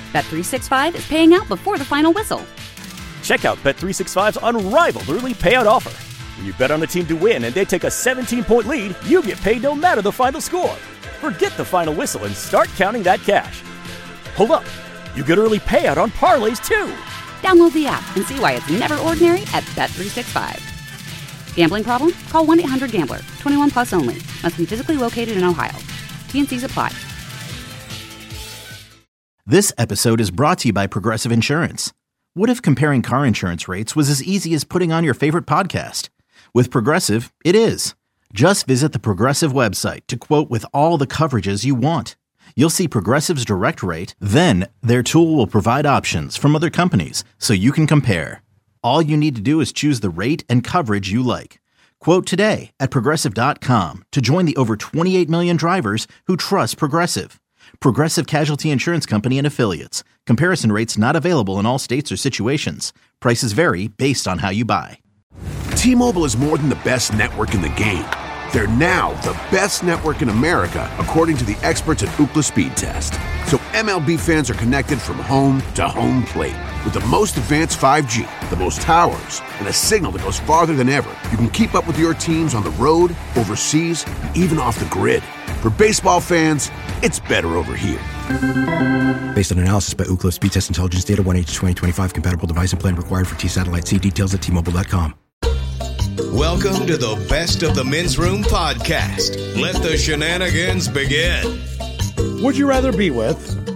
Bet365 is paying out before the final whistle. Check out Bet365's unrivaled early payout offer. When you bet on a team to win and they take a 17-point lead, you get paid no matter the final score. Forget the final whistle and start counting that cash. Hold up. You get early payout on parlays, too. Download the app and see why it's never ordinary at Bet365. Gambling problem? Call 1-800-GAMBLER. 21 plus only. Must be physically located in Ohio. T&Cs apply. This episode is brought to you by Progressive Insurance. What if comparing car insurance rates was as easy as putting on your favorite podcast? With Progressive, it is. Just visit the Progressive website to quote with all the coverages you want. You'll see Progressive's direct rate, then their tool will provide options from other companies so you can compare. All you need to do is choose the rate and coverage you like. Quote today at Progressive.com to join the over 28 million drivers who trust Progressive. Progressive Casualty Insurance Company and Affiliates. Comparison rates not available in all states or situations. Prices vary based on how you buy. T-Mobile is more than the best network in the game. They're now the best network in America, according to the experts at Ookla Speed Test. So MLB fans are connected from home to home plate. With the most advanced 5G, the most towers, and a signal that goes farther than ever, you can keep up with your teams on the road, overseas, and even off the grid. For baseball fans, it's better over here. Based on analysis by Ookla Speed Test Intelligence Data, 1H2025 compatible device and plan required for T-Satellite. See details at T-Mobile.com. Welcome to the Best of the Men's Room podcast. Let the shenanigans begin. Would you rather be with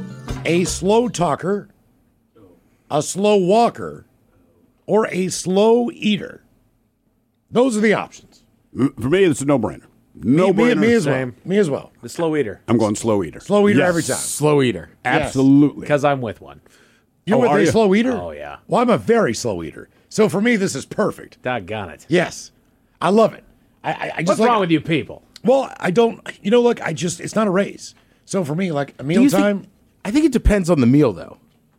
a slow talker, a slow walker, or a slow eater? Those are the options. For me, it's a no-brainer. No-brainer. Me as well. Me as well. The slow eater. I'm going slow eater. Slow eater Yes. every time. Slow eater. Absolutely. Because I'm with one. You're with a slow eater? Oh, yeah. Well, I'm a very slow eater. So for me, this is perfect. Doggone it. Yes. I love it. I just What's wrong with you people? Well, I don't, look, it's not a race. So for me, like a mealtime. I think it depends on the meal, though.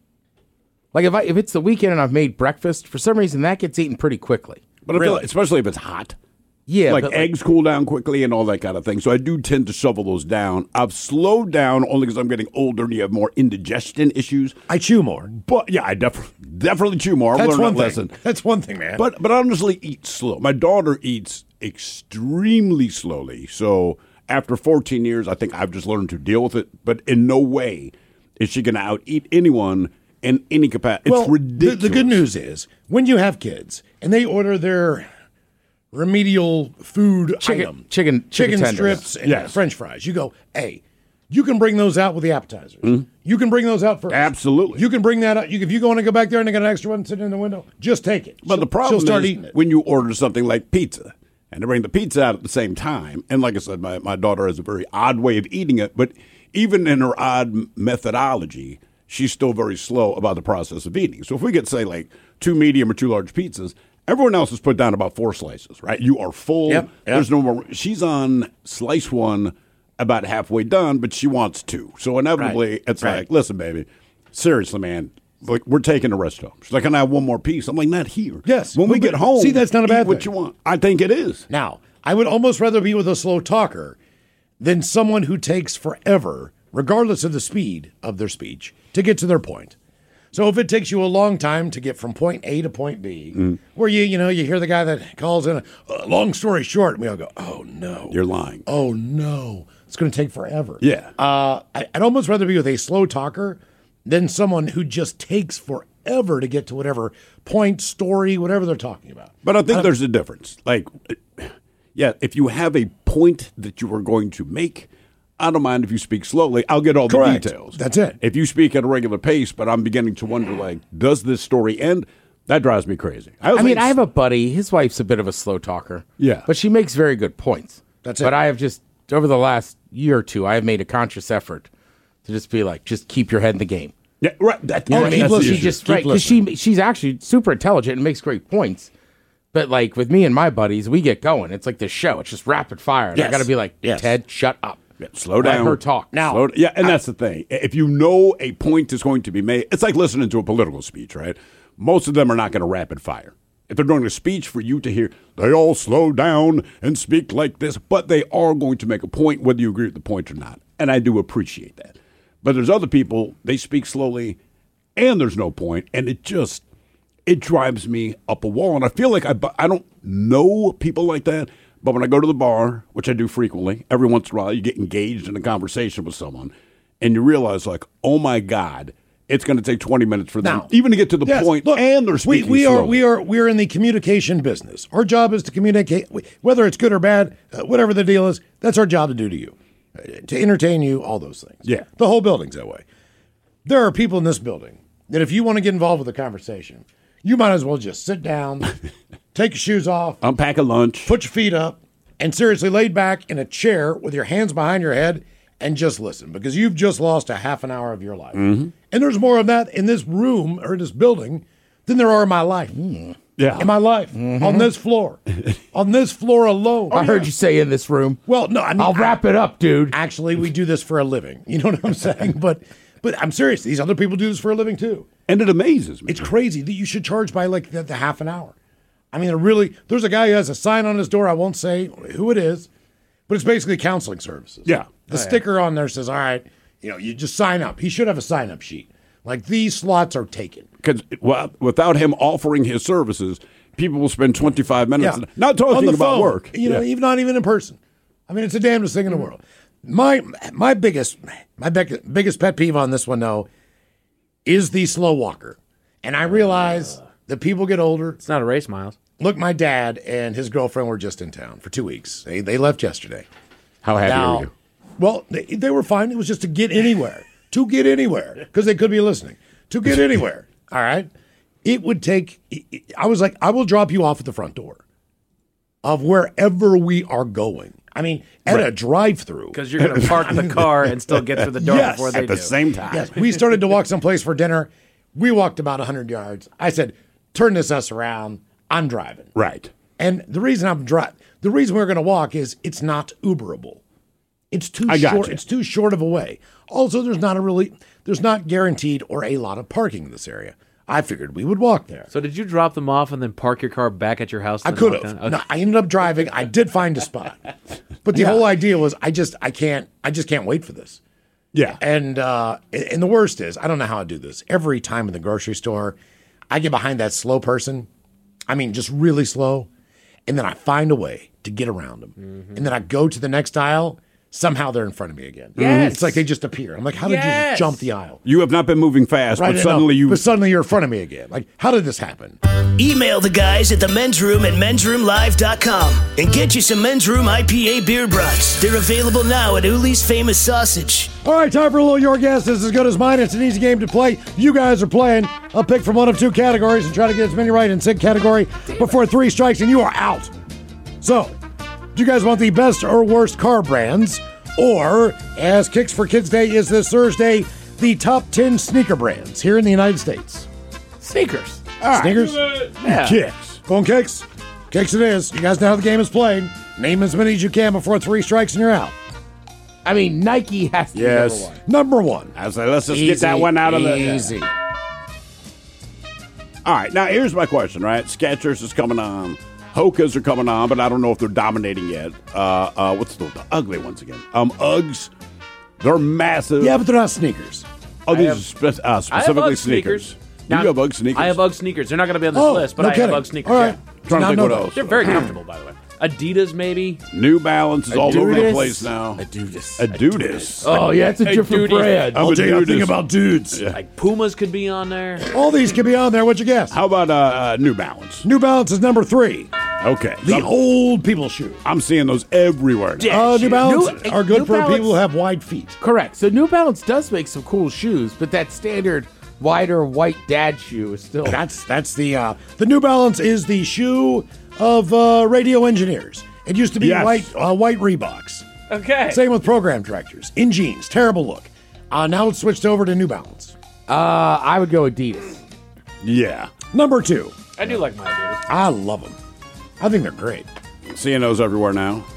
Like if it's the weekend and I've made breakfast, for some reason that gets eaten pretty quickly. But I feel like, especially if it's hot. Yeah. Like eggs cool down quickly and all that kind of thing. So I do tend to shovel those down. I've slowed down only because I'm getting older and you have more indigestion issues. I chew more. But yeah, I definitely chew more. I've That's learned one that lesson. thing. That's one thing, man. But I honestly eat slow. My daughter eats extremely slowly. So after 14 years, I think I've just learned to deal with it. But in no way is she going to out-eat anyone in any capacity. It's ridiculous. The good news is when you have kids and they order their remedial food item, chicken strips and French fries, you go, hey, you can bring those out with the appetizers. Mm-hmm. You can bring those out first. Absolutely. You can bring that out. If you want to go back there and they got an extra one sitting in the window, just take it. But the problem she'll start is eating it. when you order something like pizza and they bring the pizza out at the same time. And like I said, my daughter has a very odd way of eating it. But even in her odd methodology, she's still very slow about the process of eating. So if we get, say, like 2 medium or 2 large pizzas, everyone else has put down about 4 slices, right? You are full. Yep. There's no more. She's on slice 1, about halfway done, but she wants 2. So inevitably, it's like, listen, baby, seriously, man, like we're taking the rest home. She's like, can I have one more piece? I'm like, not here. Yes. When we get home, see, that's not a bad eat what thing. you want. I think it is. Now, I would almost rather be with a slow talker than someone who takes forever, regardless of the speed of their speech, to get to their point. So if it takes you a long time to get from point A to point B, where you hear the guy that calls in a long story short, and we all go, oh, no. You're lying. Oh, no. It's going to take forever. Yeah. I'd almost rather be with a slow talker than someone who just takes forever to get to whatever point, story, whatever they're talking about. But I think there's a difference. Like, yeah, if you have a point that you are going to make, I don't mind if you speak slowly. I'll get all the details. That's it. If you speak at a regular pace, but I'm beginning to wonder, like, does this story end? That drives me crazy. I have a buddy. His wife's a bit of a slow talker. Yeah. But she makes very good points. That's it. But I have just, over the last year or two, I have made a conscious effort to just be like, just keep your head in the game. Yeah, right. That's the She issue. just, right, because she's actually super intelligent and makes great points. But like with me and my buddies, we get going. It's like this show. It's just rapid fire. And I got to be like, Ted, shut up. Yeah, slow down. Let her talk. Now, that's the thing. If you know a point is going to be made, it's like listening to a political speech, right? Most of them are not going to rapid fire. If they're doing a speech for you to hear, they all slow down and speak like this, but they are going to make a point, whether you agree with the point or not. And I do appreciate that. But there's other people, they speak slowly and there's no point, and it drives me up a wall. And I feel like I don't know people like that, but when I go to the bar, which I do frequently, every once in a while you get engaged in a conversation with someone, and you realize, like, oh my God, it's going to take 20 minutes for them even to get to the point, look, and they're speaking slowly. We are in the communication business. Our job is to communicate, whether it's good or bad, whatever the deal is. That's our job to do to you, to entertain you, all those things. Yeah, the whole building's that way. There are people in this building that if you want to get involved with the conversation, you might as well just sit down, take your shoes off, unpack a lunch, put your feet up, and seriously laid back in a chair with your hands behind your head and just listen, because you've just lost a half an hour of your life. Mm-hmm. And there's more of that in this room or in this building than there are in my life. Yeah. In my life. On this floor. On this floor alone. I heard you say in this room. Well, no, I mean, I'll wrap it up, dude. Actually, we do this for a living. You know what I'm saying? But I'm serious. These other people do this for a living too. And it amazes me. It's crazy that you should charge by like the half an hour. I mean, there's a guy who has a sign on his door. I won't say who it is, but it's basically counseling services. Yeah. The sticker on there says, all right, you just sign up. He should have a sign-up sheet. Like, these slots are taken. Because without him offering his services, people will spend 25 minutes not talking about phone, work. Even not even in person. I mean, it's the damnedest thing in the world. My biggest pet peeve on this one, though, is the slow walker. And I realize that people get older. It's not a race, Miles. Look, my dad and his girlfriend were just in town for 2 weeks. They left yesterday. How happy are you? Well, they were fine. It was just to get anywhere. Because they could be listening. To get anywhere. All right? It would take... I was like, I will drop you off at the front door of wherever we are going. I mean, at a drive-through. Because you're going to park the car and still get through the door before they do. At the same time. Yes. We started to walk someplace for dinner. We walked about 100 yards. I said, turn this us around. I'm driving. Right. And the reason we're going to walk is it's not Uberable. It's too short. It's too short of a way. Also, there's not guaranteed or a lot of parking in this area. I figured we would walk there. So did you drop them off and then park your car back at your house? I could have. Okay. No, I ended up driving. I did find a spot, but the whole idea was I just can't wait for this. Yeah. And the worst is, I don't know how I do this. Every time in the grocery store, I get behind that slow person. I mean, just really slow. And then I find a way to get around them. Mm-hmm. And then I go to the next aisle. Somehow they're in front of me again. Yes. It's like they just appear. I'm like, how did you just jump the aisle? You have not been moving fast, right, but suddenly you're in front of me again. Like, how did this happen? Email the guys at the Men's Room at mensroomlive.com and get you some Men's Room IPA beer brats. They're available now at Uli's Famous Sausage. All right, time for a little Your Guess. This is as good as mine. It's an easy game to play. You guys are playing. I'll pick from one of two categories and try to get as many right in said category before 3 strikes, and you are out. So, do you guys want the best or worst car brands? Or, as Kicks for Kids Day is this Thursday, the top 10 sneaker brands here in the United States. Sneakers. All right. Sneakers? Yeah. Kicks. Going Kicks. Kicks it is. You guys know how the game is played. Name as many as you can before 3 strikes and you're out. I mean, Nike has to be number one. I was like, let's just get that one out of the... Easy. All right, now here's my question, right? Skechers is coming on. Hokas are coming on, but I don't know if they're dominating yet. What's the ugly ones again? Uggs. They're massive. Yeah, but they're not sneakers. Oh, these are specifically sneakers. Now, you have Ugg sneakers? I have Ugg sneakers. They're not going to be on this list, but I have Ugg sneakers. All right. Yeah. Trying to think what else. They're very comfortable, by the way. Adidas, maybe. New Balance is all over the place now. Adidas. Oh, yeah, it's a different brand. I'll tell you a thing about dudes. Yeah. Like Pumas could be on there. All these could be on there. What'd you guess? How about New Balance? New Balance is number 3. Okay. The old people shoe. I'm seeing those everywhere now. New Balance are good for people who have wide feet. Correct. So New Balance does make some cool shoes, but that standard wider white dad shoe is still... That's the New Balance is the shoe of radio engineers. It used to be white Reeboks. Okay. Same with program directors. In jeans. Terrible look. Now it's switched over to New Balance. I would go Adidas. Yeah. Number 2. I do like my Adidas. I love them. I think they're great. Seeing those everywhere now.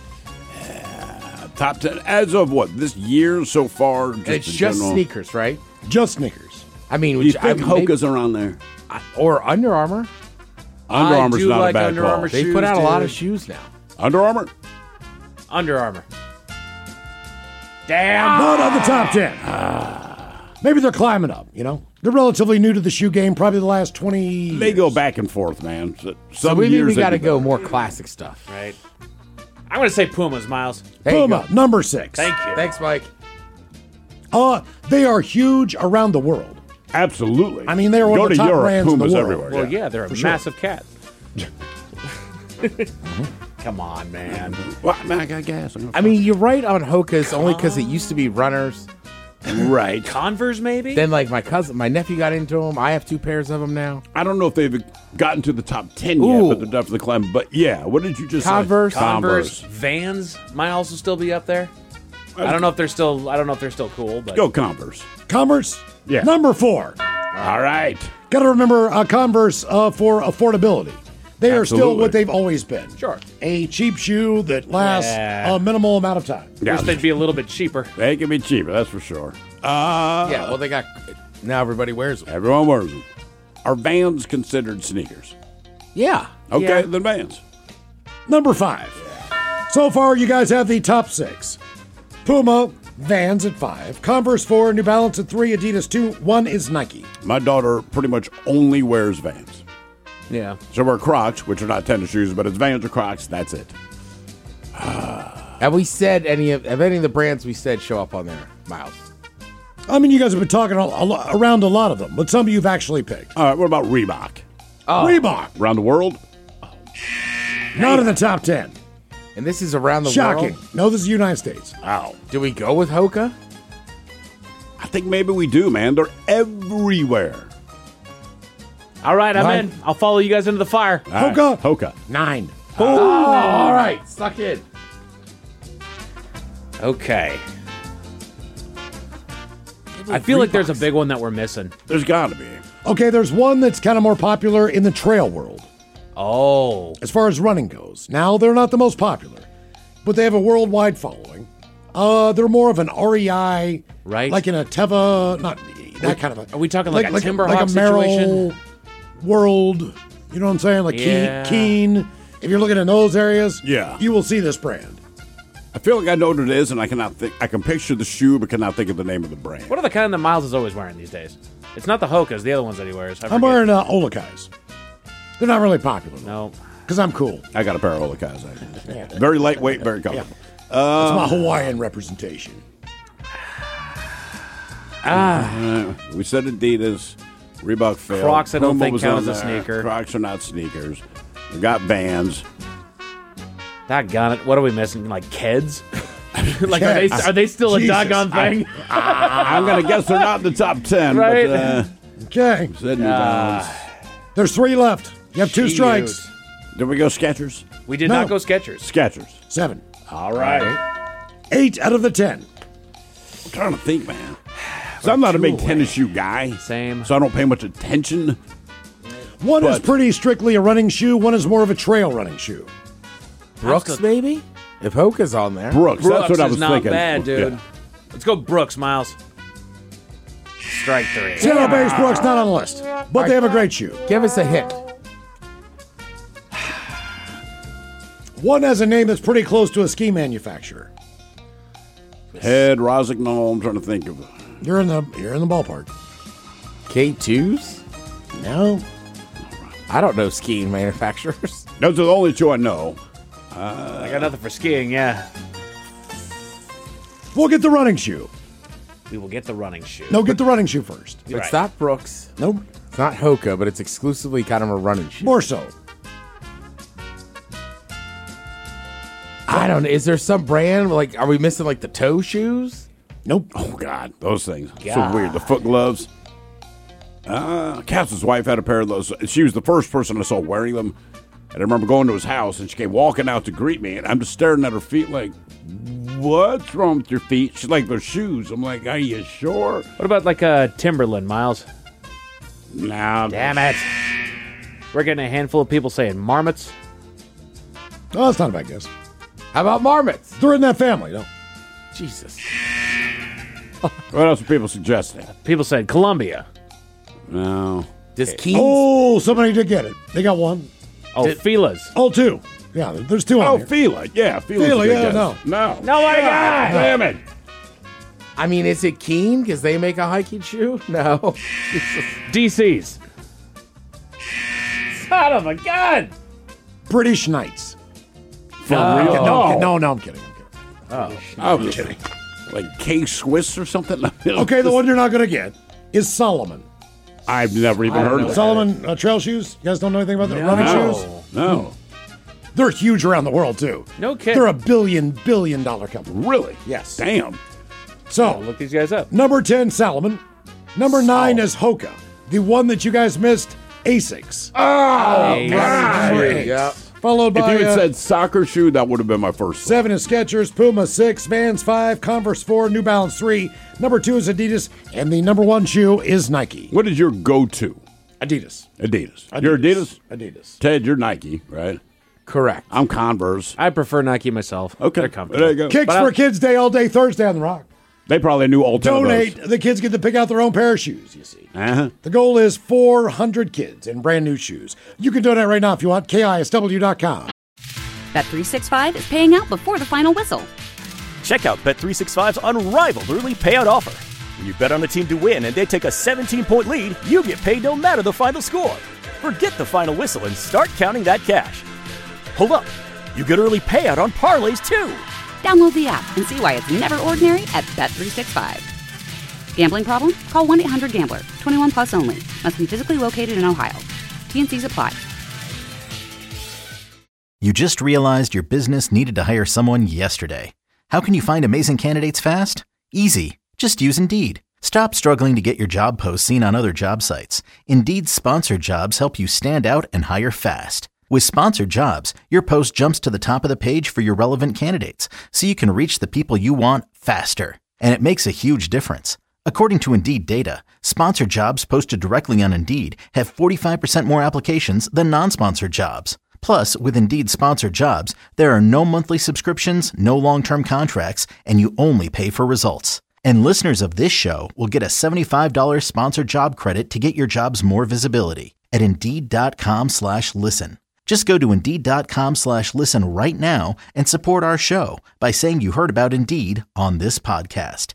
Top 10. As of what? This year so far? It's just sneakers, right? Just sneakers. I mean, do you think Hokas are on there? Or Under Armour? Under Armour's not a bad call. They put out a lot of shoes now. Under Armour? Under Armour. Damn. Not on the top 10. Maybe they're climbing up, you know? They're relatively new to the shoe game, probably the last 20 years. They go back and forth, man. So we got to go more classic stuff. Right. I'm going to say Pumas, Miles. Puma, number 6. Thank you. Thanks, Mike. They are huge around the world. Absolutely. I mean, they're one go of the to top Europe, brands Pumas in the world. everywhere. Well, yeah, they're a For sure. massive cat. Come on, man. Well, I guess. I mean, you're right on Hoka's only because it used to be runners. Right. Converse, maybe? Then, like, my nephew got into them. I have 2 pairs of them now. I don't know if they've gotten to the top 10 yet, but they're definitely climbing. But yeah, what did you just Converse. say? Converse. Vans might also still be up there. I don't know if they're still cool, but Go Converse. Converse, Yeah. number 4. All right. Got to remember Converse for affordability. They are still Absolutely. what they've always been. Sure. A cheap shoe that lasts Yeah. a minimal amount of time. Yeah. wish they'd be a little bit cheaper. They can be cheaper, that's for sure. Yeah, well, they got. Now everybody wears them. Everyone wears them. Are Vans considered sneakers? Yeah. Okay, Yeah. then Vans. Number 5. So far, you guys have the top 6. Puma, Vans at 5, Converse 4, New Balance at 3, Adidas 2, 1 is Nike. My daughter pretty much only wears Vans. Yeah. So wear Crocs, which are not tennis shoes, but it's Vans or Crocs. That's it. Have we said any of the brands we said show up on there, Miles? I mean, you guys have been talking around a lot of them, but some of you've actually picked. All right, what about Reebok? Reebok, Around the world? not in the top 10. And this is around the Shocking. world. No, this is the United States. Wow. Do we go with Hoka? I think maybe we do, man. They're everywhere. All right, I'm Nine. in. I'll follow you guys into the fire. All right, Hoka. Hoka. 9. Oh, all right. Stuck in. Okay. I feel like there's a big one that we're missing. There's got to be. Okay, there's one that's kind of more popular in the trail world Oh. as far as running goes. Now, they're not the most popular, but they have a worldwide following. They're more of an REI, Right. like in a Teva, not that kind of a. Are we talking like a Timberhawk like a Merrell situation? World? You know what I'm saying? Like Yeah. Keen. If you're looking in those areas, Yeah. you will see this brand. I feel like I know what it is, and I cannot think. I can picture the shoe, but cannot think of the name of the brand. What are the kind that Miles is always wearing these days? It's not the Hokas, the other ones that he wears. I I'm forget. wearing Olakais. They're not really popular. No. Because I'm cool. I got a pair of Olakais. Very lightweight, very comfortable. It's my Hawaiian representation. We said Adidas, Reebok failed. Crocs I don't Puma think was count on as a there. sneaker. Crocs are not sneakers. We got Vans. Doggone it. What are we missing? Like Keds? Like, Keds. are they still a Jesus. doggone thing? I'm going to guess they're not in the top 10. Right. But, Okay. said New Balance. There's 3 left. You have 2 Shoot. strikes. Did we go Skechers? We did No. not go Skechers. Skechers. 7. All right. 8 out of the 10. I'm trying to think, man. So I'm not a big tennis shoe guy. Same. So I don't pay much attention. One is But- pretty strictly a running shoe. One is more of a trail running shoe. Brooks, maybe? If Hoka's on there. Brooks. Brooks That's what I was is not thinking. bad, dude. Yeah. Let's go Brooks, Miles. Strike 3. Sarah Base Brooks not on the list, but they have a great shoe. Give us a hint. One has a name that's pretty close to a ski manufacturer. Head, Rosignol. I'm trying to think of. You're in the ballpark. K2s? No. I don't know skiing manufacturers. Those are the only 2 I know. I got nothing for skiing, yeah. We'll get the running shoe. We will get the running shoe. No, get the running shoe first. You're It's right. not Brooks. Nope. It's not Hoka, but it's exclusively kind of a running shoe. More so. I don't know. Is there some brand? Like, are we missing like the toe shoes? Nope. Oh, God. Those things. God. So weird. The foot gloves. Cass's wife had a pair of those. She was the first person I saw wearing them. And I remember going to his house, and she came walking out to greet me, and I'm just staring at her feet like, what's wrong with your feet? She's like, they're shoes. I'm like, are you sure? What about like a Timberland, Miles? Nah. Damn it. We're getting a handful of people saying marmots. Oh, that's not a bad guess. How about marmots? They're in that family, no? Jesus. What else are people suggesting? People said Columbia. No. Does Keens? Oh, somebody did get it. They got 1. Oh, Fila's. Oh, 2. Yeah, there's 2 on Oh, here. Fila. Yeah, Fila's Fila, a good yeah, guess. no. No. Nobody got it. Damn it. I mean, is it Keen? Because they make a hiking shoe? No. DC's. Son of a gun! British Knights. For real? No, I'm kidding. I'm kidding. Like K-Swiss or something? Okay, the one you're not going to get is Solomon. I've never even heard of that. Solomon trail shoes? You guys don't know anything about the running shoes? No. They're huge around the world, too. No kidding. They're a billion company. Really? Yes. Damn. So, look these guys up. Number 10, Salomon. Number 9 is Hoka. The one that you guys missed, Asics. Number 8. Yeah. Followed by... If you had said soccer shoe, that would have been my first. 7 is Skechers, Puma 6, Vans 5, Converse 4, New Balance 3. Number 2 is Adidas, and the number 1 shoe is Nike. What is your go-to? Adidas. You're Adidas? Adidas. Ted, you're Nike, right? Correct. I'm Converse. I prefer Nike myself. Okay. They're comfortable. There you go. Kicks for Kids Day all day Thursday on the Rock. They probably knew all 10 Donate. of those. The kids get to pick out their own pair of shoes, you see. Uh-huh. The goal is 400 kids in brand new shoes. You can donate right now if you want. KISW.com. Bet365 is paying out before the final whistle. Check out Bet365's unrivaled early payout offer. When you bet on a team to win and they take a 17-point lead, you get paid no matter the final score. Forget the final whistle and start counting that cash. Hold up. You get early payout on parlays, too. Download the app and see why it's never ordinary at Bet365. Gambling problem? Call 1-800-GAMBLER. 21 plus only. Must be physically located in Ohio. T&Cs apply. You just realized your business needed to hire someone yesterday. How can you find amazing candidates fast? Easy. Just use Indeed. Stop struggling to get your job posts seen on other job sites. Indeed's sponsored jobs help you stand out and hire fast. With sponsored jobs, your post jumps to the top of the page for your relevant candidates, so you can reach the people you want faster. And it makes a huge difference. According to Indeed data, sponsored jobs posted directly on Indeed have 45% more applications than non-sponsored jobs. Plus, with Indeed sponsored jobs, there are no monthly subscriptions, no long-term contracts, and you only pay for results. And listeners of this show will get a $75 sponsored job credit to get your jobs more visibility at Indeed.com/listen. Just go to Indeed.com/listen right now and support our show by saying you heard about Indeed on this podcast.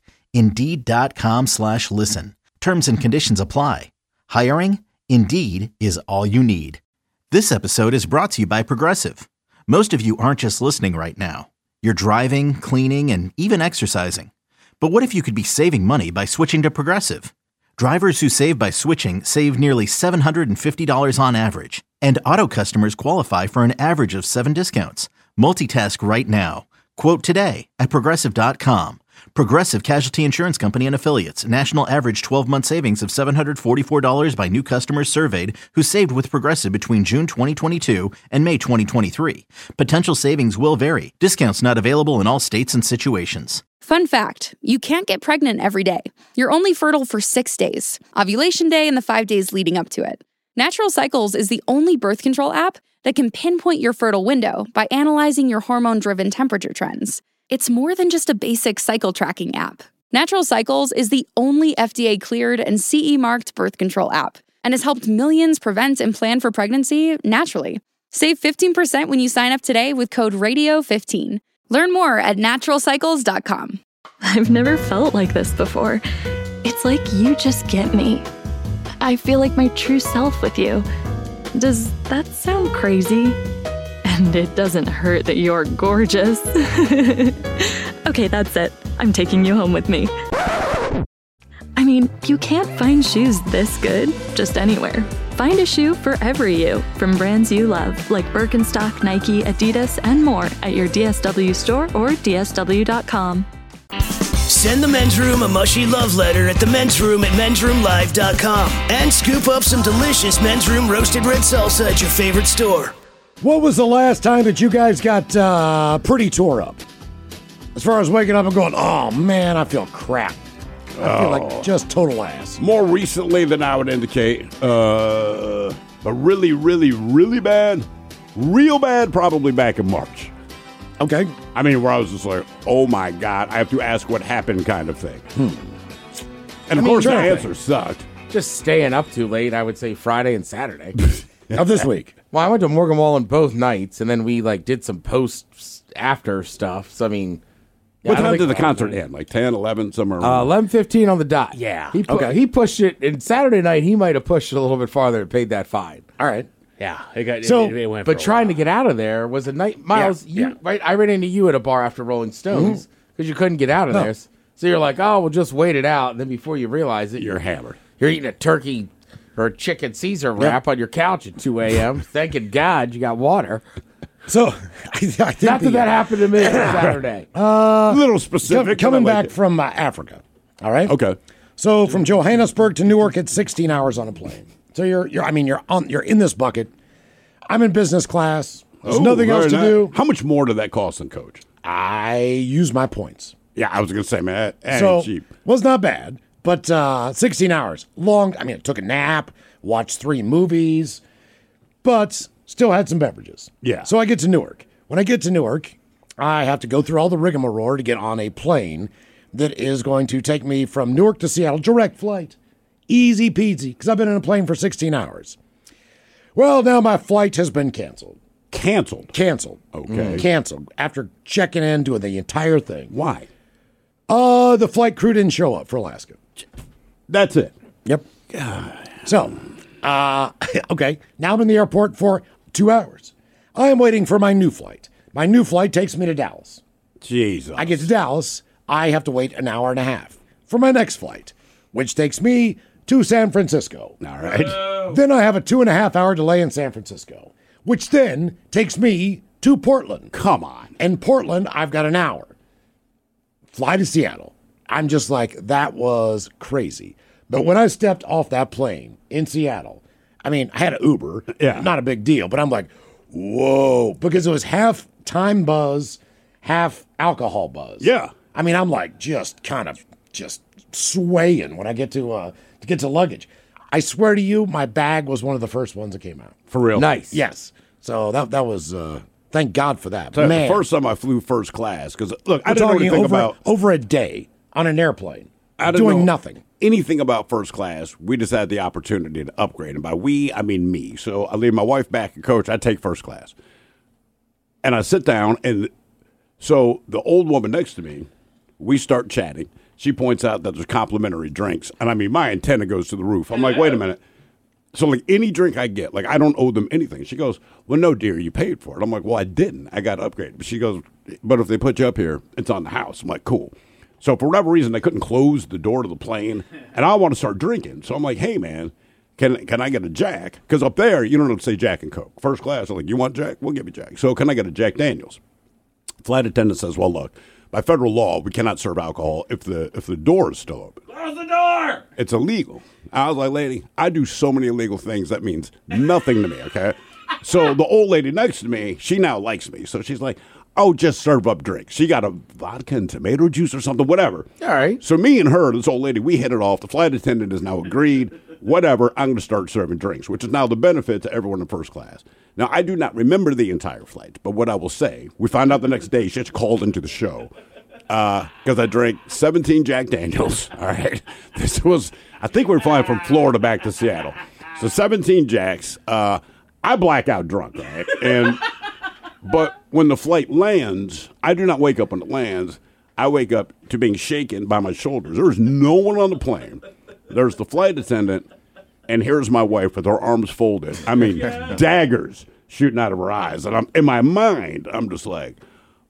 Indeed.com/listen. Terms and conditions apply. Hiring? Indeed is all you need. This episode is brought to you by Progressive. Most of you aren't just listening right now. You're driving, cleaning, and even exercising. But what if you could be saving money by switching to Progressive? Drivers who save by switching save nearly $750 on average. And auto customers qualify for an average of 7 discounts. Multitask right now. Quote today at Progressive.com. Progressive Casualty Insurance Company and Affiliates. National average 12-month savings of $744 by new customers surveyed who saved with Progressive between June 2022 and May 2023. Potential savings will vary. Discounts not available in all states and situations. Fun fact, you can't get pregnant every day. You're only fertile for 6 days. Ovulation day and the 5 days leading up to it. Natural Cycles is the only birth control app that can pinpoint your fertile window by analyzing your hormone-driven temperature trends. It's more than just a basic cycle tracking app. Natural Cycles is the only FDA-cleared and CE-marked birth control app and has helped millions prevent and plan for pregnancy naturally. Save 15% when you sign up today with code RADIO15. Learn more at naturalcycles.com. I've never felt like this before. It's like you just get me. I feel like my true self with you. Does that sound crazy? And it doesn't hurt that you're gorgeous. Okay, that's it. I'm taking you home with me. I mean, you can't find shoes this good just anywhere. Find a shoe for every you from brands you love, like Birkenstock, Nike, Adidas, and more at your DSW store or DSW.com. Send the men's room a mushy love letter at the men's room at mensroomlive.com and scoop up some delicious men's room roasted red salsa at your favorite store. What was the last time that you guys got pretty tore up? As far as waking up and going, oh man, I feel crap. I feel like just total ass. More recently than I would indicate, but really, really, really bad, real bad, probably back in March. Okay. I mean, where I was just like, oh my God, I have to ask what happened kind of thing. And of course, the answer sucked. Just staying up too late, I would say Friday and Saturday. Of this week. Well, I went to Morgan Wallen both nights, and then we did some post after stuff. So, I mean, Yeah, what time did the concert end? Like 10, 11, somewhere around? 11:15 on the dot. Yeah. He pushed it, and Saturday night he might have pushed it a little bit farther and paid that fine. All right. Yeah. It went but trying to get out of there was a night. Miles, right? I ran into you at a bar after Rolling Stones because you couldn't get out of there. So you're like, oh, we'll just wait it out. And then before you realize it, you're hammered. You're eating a turkey or a chicken Caesar wrap on your couch at 2 a.m. Thanking God you got water. So, I think not that happened to me on Saturday. A little specific. Coming back from Africa. All right. Okay. So from Johannesburg to Newark, it's 16 hours on a plane. So you're in this bucket. I'm in business class. There's nothing else to do. How much more did that cost than coach? I use my points. Yeah, I was going to say, man, that ain't cheap. Well, it's not bad, but 16 hours. Long. I mean, I took a nap, watched 3 movies, but still had some beverages. Yeah. So I get to Newark. When I get to Newark, I have to go through all the rigmarole to get on a plane that is going to take me from Newark to Seattle, direct flight. Easy peasy, because I've been in a plane for 16 hours. Well, now my flight has been canceled. Canceled? Canceled. Okay. Canceled. After checking in, doing the entire thing. Why? The flight crew didn't show up for Alaska. That's it. Yep. So, okay, now I'm in the airport for 2 hours. I am waiting for my new flight. My new flight takes me to Dallas. Jesus. I get to Dallas. I have to wait an hour and a half for my next flight, which takes me to San Francisco. All right. Then I have a 2.5 hour delay in San Francisco, which then takes me to Portland. Come on. In Portland, I've got an hour. Fly to Seattle. I'm just like, that was crazy. But when I stepped off that plane in Seattle, I mean, I had an Uber. Yeah. Not a big deal, but I'm like, whoa. Because it was half time buzz, half alcohol buzz. Yeah. I mean, I'm like just kind of just swaying when I get to luggage. I swear to you, my bag was one of the first ones that came out. For real? Nice. Yes. So that was, thank God for that. So Man. the first time I flew first class, because, look, I We're didn't know talking anything over a day on an airplane, I didn't doing know nothing. Anything about first class. We just had the opportunity to upgrade. And by we, I mean me. So I leave my wife back at coach. I take first class. And I sit down, and so the old woman next to me, we start chatting. She points out that there's complimentary drinks. And I mean, my antenna goes to the roof. I'm like, wait a minute. So, like, any drink I get, like, I don't owe them anything. She goes, well, no, dear, you paid for it. I'm like, well, I didn't. I got upgraded. She goes, but if they put you up here, it's on the house. I'm like, cool. So, for whatever reason, they couldn't close the door to the plane, and I want to start drinking. So, I'm like, hey, man, can I get a Jack? Because up there, you don't have to say Jack and Coke. First class, I'm like, you want Jack? We'll give you Jack. So, can I get a Jack Daniels? Flight attendant says, well, look, by federal law, we cannot serve alcohol if the door is still open. Close the door! It's illegal. I was like, lady, I do so many illegal things that means nothing to me, okay? So the old lady next to me, she now likes me. So she's like, oh, just serve up drinks. She got a vodka and tomato juice or something, whatever. All right. So me and her, this old lady, we hit it off. The flight attendant has now agreed. Whatever, I'm going to start serving drinks, which is now the benefit to everyone in first class. Now, I do not remember the entire flight, but what I will say, we found out the next day she just called into the show because I drank 17 Jack Daniels. All right. This was, I think we were flying from Florida back to Seattle. So 17 Jacks. I black out drunk, right? But when the flight lands, I do not wake up when it lands. I wake up to being shaken by my shoulders. There's no one on the plane. There's the flight attendant, and here's my wife with her arms folded. I mean, daggers shooting out of her eyes. And I'm in my mind, I'm just like,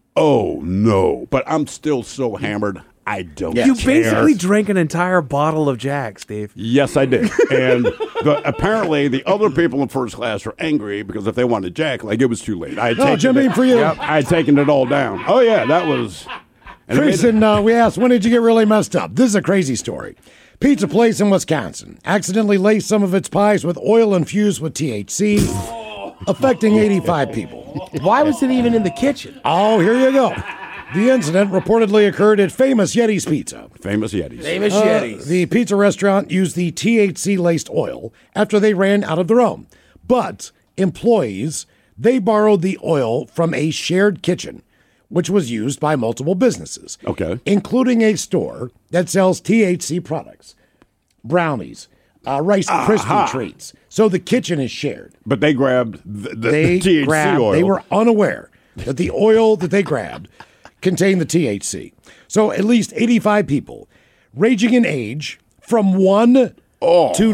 oh, no. But I'm still so hammered, I don't care. You basically drank an entire bottle of Jack, Steve. Yes, I did. And apparently the other people in first class were angry because if they wanted Jack, like, it was too late. I had Jim Beam for you. Yep, I had taken it all down. Oh, yeah, that was... Kristen, we asked, when did you get really messed up? This is a crazy story. Pizza place in Wisconsin accidentally laced some of its pies with oil infused with THC, affecting 85 people. Why was it even in the kitchen? Oh, here you go. The incident reportedly occurred at Famous Yeti's Pizza. Famous Yetis. Famous Yetis. The pizza restaurant used the THC-laced oil after they ran out of their own. But employees, they borrowed the oil from a shared kitchen, which was used by multiple businesses. Okay. Including a store that sells THC products, brownies, Rice Krispie treats. So the kitchen is shared. But they grabbed the THC oil. They were unaware that the oil that they grabbed contain the THC. So at least 85 people, ranging in age from 1 to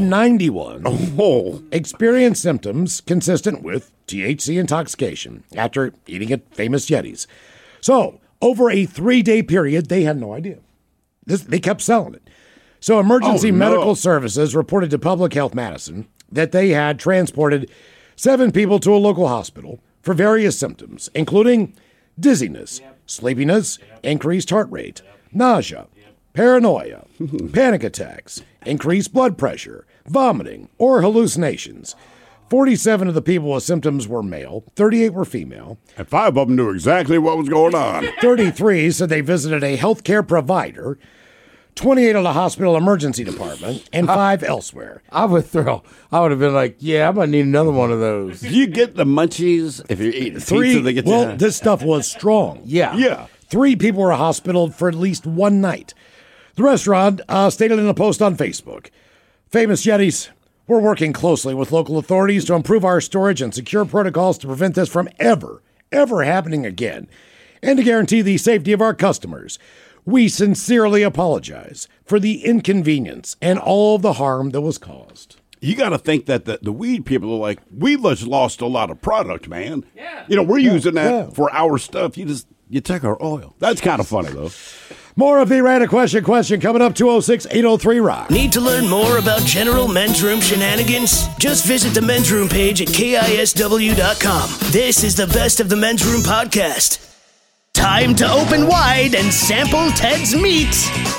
91, experienced symptoms consistent with THC intoxication after eating at Famous Yetis. So over a 3-day period, they had no idea. They kept selling it. So Emergency Medical Services reported to Public Health Madison that they had transported 7 people to a local hospital for various symptoms, including dizziness, sleepiness, increased heart rate, nausea, paranoia, panic attacks, increased blood pressure, vomiting, or hallucinations. 47 of the people with symptoms were male, 38 were female. And 5 of them knew exactly what was going on. 33 said they visited a healthcare provider, 28 at a hospital emergency department, and 5 elsewhere. I would have been like, yeah, I'm going to need another one of those. Do you get the munchies if you're eating pizza? They get this stuff was strong. Yeah. 3 people were hospitalized for at least one night. The restaurant stated in a post on Facebook, Famous Yetis, we're working closely with local authorities to improve our storage and secure protocols to prevent this from ever happening again, and to guarantee the safety of our customers. We sincerely apologize for the inconvenience and all of the harm that was caused. You got to think that the weed people are like, we just lost a lot of product, man. Yeah. You know, we're using that for our stuff. You take our oil. That's kind of funny, though. More of the Random Question coming up, 206-803-ROCK. Need to learn more about general men's room shenanigans? Just visit the men's room page at KISW.com. This is the Best of the Men's Room podcast. Time to open wide and sample Ted's meat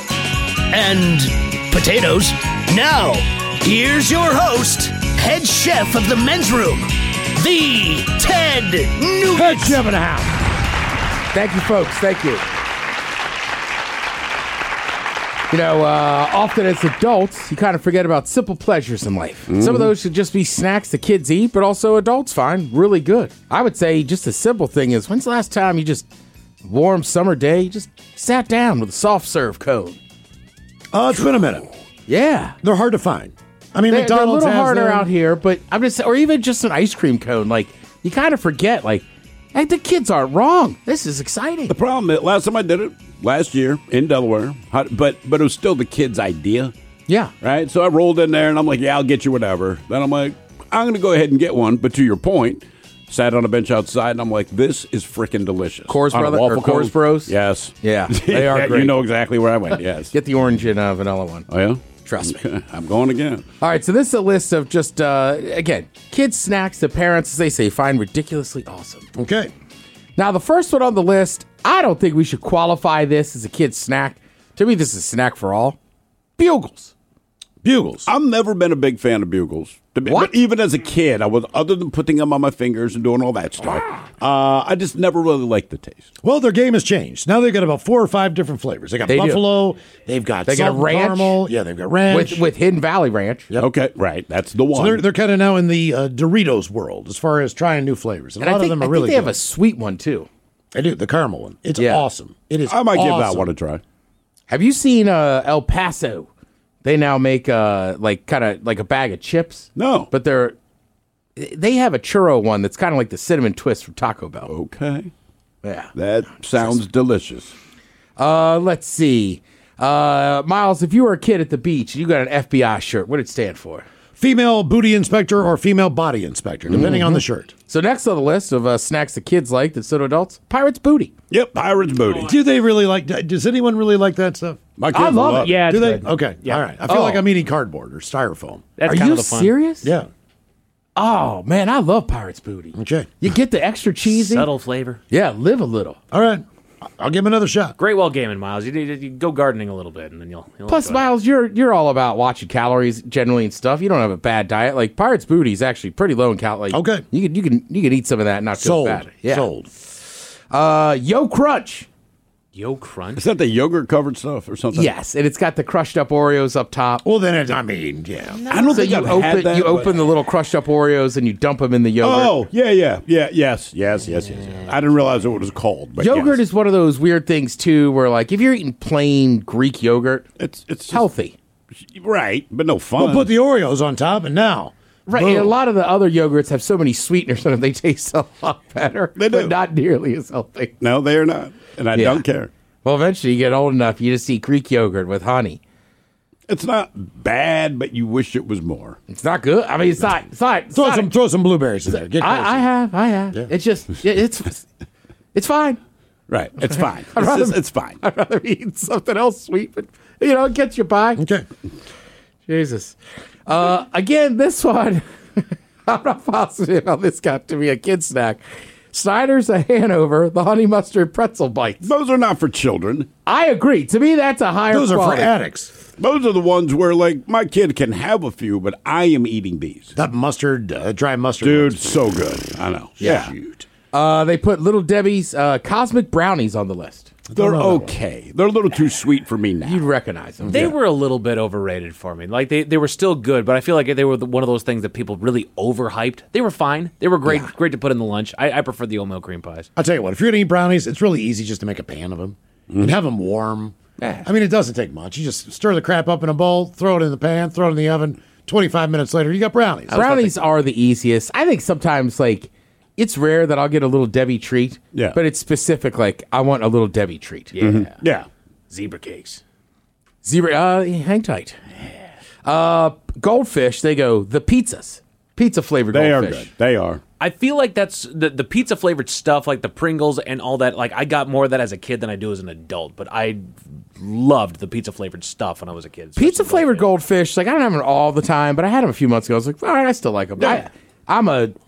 and potatoes. Now, here's your host, head chef of the Men's Room, the Ted Nugent. Head chef in the house. Thank you, folks. Thank you. You know, often as adults, you kind of forget about simple pleasures in life. Some of those should just be snacks the kids eat, but also adults find really good. I would say just a simple thing is, when's the last time you just, warm summer day, you just sat down with a soft serve cone? It's been a minute. Yeah. They're hard to find. I mean, they're McDonald's a little harder them out here, but I'm just, or even just an ice cream cone. Like, you kind of forget, like, hey, the kids aren't wrong. This is exciting. The problem is, last time I did it, last year in Delaware, but it was still the kid's idea. Yeah. Right? So I rolled in there and I'm like, yeah, I'll get you whatever. Then I'm like, I'm going to go ahead and get one. But to your point, sat on a bench outside and I'm like, this is freaking delicious. Coors Bros? Yes. Yeah. They are great. You know exactly where I went. Yes. Get the orange and vanilla one. Oh, yeah? Trust me. I'm going again. All right, so this is a list of just, again, kids' snacks that parents, as they say, find ridiculously awesome. Okay. Now, the first one on the list, I don't think we should qualify this as a kid's snack. To me, this is a snack for all. Bugles. I've never been a big fan of Bugles. What? But even as a kid, I was, other than putting them on my fingers and doing all that stuff, I just never really liked the taste. Well, their game has changed. Now they've got about 4 or 5 different flavors. They got buffalo. They've got salt ranch. Caramel. Yeah, they've got ranch. With Hidden Valley Ranch. Yep. Okay, right. That's the one. So they're kind of now in the Doritos world as far as trying new flavors. And a lot of them are really they good. have a sweet one, too. They do, the caramel one. It's awesome. It is I might awesome. give that one a try. Have you seen El Paso? They now make like kind of like a bag of chips. No. But they have a churro one that's kind of like the cinnamon twist from Taco Bell. Okay. Yeah. That sounds delicious. Let's see. Miles, if you were a kid at the beach and you got an FBI shirt, what did it stand for? Female booty inspector or female body inspector, depending on the shirt. So next on the list of snacks that kids like that so do adults, Pirate's Booty. Yep, Pirate's Booty. Do they really like, does anyone really like that stuff? My kids I love it. Yeah, Do it's they? good. Okay, Yeah. all right. I feel like I'm eating cardboard or styrofoam. That's Are kind you of the fun. serious? Yeah. Oh, man, I love Pirate's Booty. Okay. You get the extra cheesy. Subtle flavor. Yeah, live a little. All right. I'll give him another shot. Great well gaming, Miles. You go gardening a little bit, and then you'll Plus, enjoy it. Miles, you're all about watching calories generally and stuff. You don't have a bad diet. Like Pirate's Booty is actually pretty low in calories. Okay. You can eat some of that and not feel Sold. bad. Yeah. Sold. Yo Crunch. Yo Crunch. Is that the yogurt covered stuff or something? Yes, and it's got the crushed up Oreos up top. Well, then, I mean, yeah. I don't So think you I've had that. you open the little crushed up Oreos and you dump them in the yogurt. Oh, yeah. Yes. I didn't realize what it was called. But Yogurt yes. is one of those weird things too, where like if you're eating plain Greek yogurt, it's just healthy. right, but no fun. We'll put the Oreos on top, and now Right, and a lot of the other yogurts have so many sweeteners in them, they taste a lot better, but not nearly as healthy. No, they are not, and I don't care. Well, eventually you get old enough, you just eat Greek yogurt with honey. It's not bad, but you wish it was more. It's not good. I mean, it's not. Throw some blueberries in there. Get I have. Yeah. It's just, it's fine. Right, it's fine. It's fine. I'd rather eat something else sweet, but it gets you by. Okay. Jesus. Again, this one, I'm not positive how this got to be a kid snack. Snyder's of Hanover, the honey mustard pretzel bites. Those are not for children. I agree. To me, that's a higher Those quality. are for addicts. Those are the ones where, like, my kid can have a few, but I am eating these. That mustard, dry mustard. Dude, so good. I know. Yeah. Shoot. They put Little Debbie's Cosmic Brownies on the list. They're okay. They're a little too sweet for me now. You'd recognize them. They were a little bit overrated for me. Like they were still good, but I feel like they were one of those things that people really overhyped. They were fine. They were great to put in the lunch. I prefer the oatmeal cream pies. I'll tell you what, if you're going to eat brownies, it's really easy just to make a pan of them and have them warm. Yeah. I mean, it doesn't take much. You just stir the crap up in a bowl, throw it in the pan, throw it in the oven. 25 minutes later, you got brownies. Brownies are the easiest. I think sometimes, like, it's rare that I'll get a Little Debbie treat. Yeah. But it's specific, like, I want a Little Debbie treat. Yeah. Yeah. Zebra cakes. Hang tight. Goldfish, they go, the pizzas. Pizza-flavored They are goldfish. good. They are. I feel like that's the pizza flavored stuff, like the Pringles and all that. Like I got more of that as a kid than I do as an adult. But I loved the pizza flavored stuff when I was a kid. Pizza-flavored goldfish, like, I don't have them all the time, but I had them a few months ago. I was like, all right, I still like them. Yeah. I'm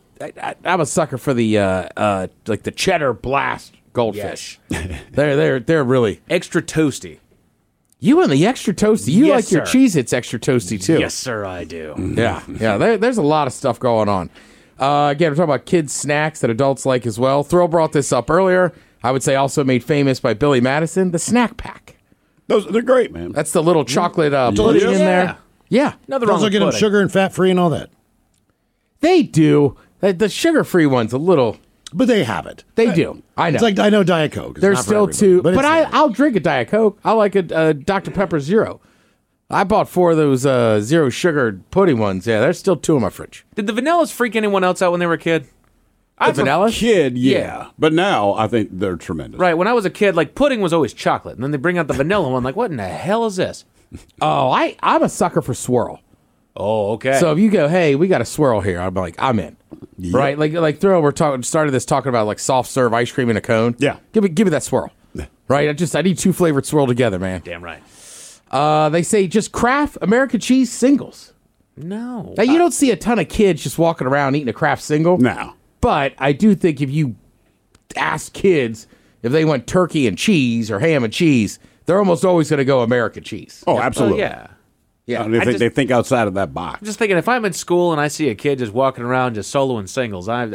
a sucker for the like the cheddar blast goldfish. They're really extra toasty. You and the extra toasty. You Yes, like your sir. Cheez-Its extra toasty too. Yes, sir, I do. Yeah. There's a lot of stuff going on. Again, we're talking about kids' snacks that adults like as well. Thrill brought this up earlier. I would say also made famous by Billy Madison, the snack pack. They're great, man. That's the little chocolate pudding in there. Yeah. Nothing wrong Those will with get them pudding. sugar and fat free and all that. They do. The sugar-free one's a little... But they have it. They do. I know. It's like, I know Diet Coke. It's There's not for still everybody, two, but but it's there. I'll drink a Diet Coke. I like a Dr. Pepper Zero. I bought 4 of those zero sugar pudding ones. Yeah, there's still 2 in my fridge. Did the vanillas freak anyone else out when they were a kid? As a kid, yeah. But now I think they're tremendous. Right, when I was a kid, like pudding was always chocolate, and then they bring out the vanilla one. Like, what in the hell is this? Oh, I'm a sucker for swirl. Oh, okay. So if you go, hey, we got a swirl here, I'm like, I'm in. Yep. Right, like Thrill, started this talking about like soft serve ice cream in a cone. Yeah, give me that swirl. Right, I need 2 flavored swirl together, man. Damn right. They say just Kraft American cheese singles. No, now you don't see a ton of kids just walking around eating a Kraft single. No, but I do think if you ask kids if they want turkey and cheese or ham and cheese, they're almost always going to go American cheese. Oh, absolutely. yeah. Yeah, they think outside of that box. I'm just thinking, if I'm in school and I see a kid just walking around just soloing singles, I'm